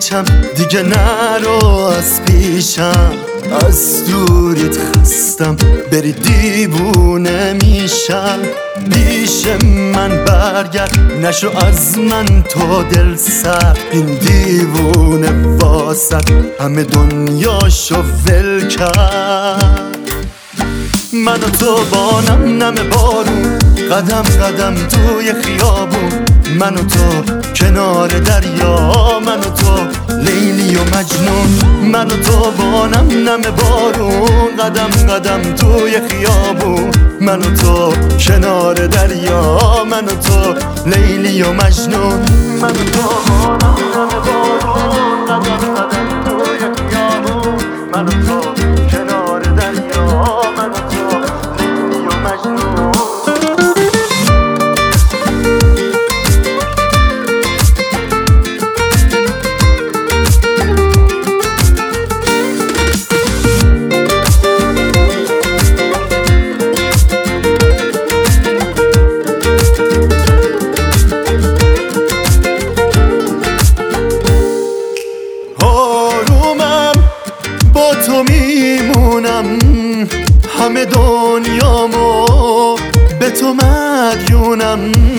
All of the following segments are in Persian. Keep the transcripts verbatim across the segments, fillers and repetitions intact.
هیچم، دیگه نرو از پیشم. از دوریت خستم، بری دیوونه میشم. پیش من برگرد، نشو از من تو دل سر. این دیوونه واسد همه دنیاشو ول کرد. من و تو با نم نم بارون، قدم قدم توی خیابون. من و تو کنار دریا، من و تو لیلی و مجنون. من و تو با نم نم بارون، قدم قدم توی خیابون. من و تو کنار دریا، من و تو لیلی و مجنون. من و تو با نم نم بارون، قدم قدم توی خیابون. من و تو کنار دریا، من و تو لیلی و مجنون. با تو میمونم، همه دنیامو به تو مدیونم.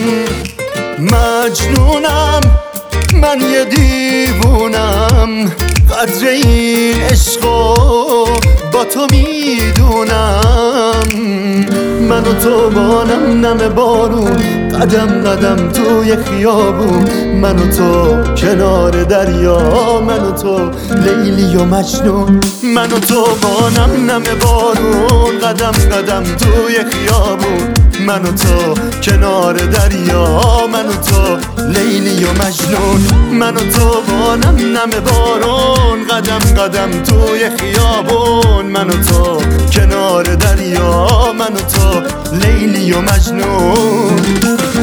مجنونم، من یه دیوونم، قدر این عشقو با تو میدونم. من و تو با نم نم بارون، قدم قدم توی خیابون. من و تو کنار دریا، من و تو لیلی و مجنون. من و تو با نم نم بارون، قدم قدم توی خیابون. من و تو کنار دریا، من و تو لیلی و مجنون. من و تو با نم نم بارون، قدم قدم توی خیابون. من و تو کنار دریا، من و تو لیلی و مجنون.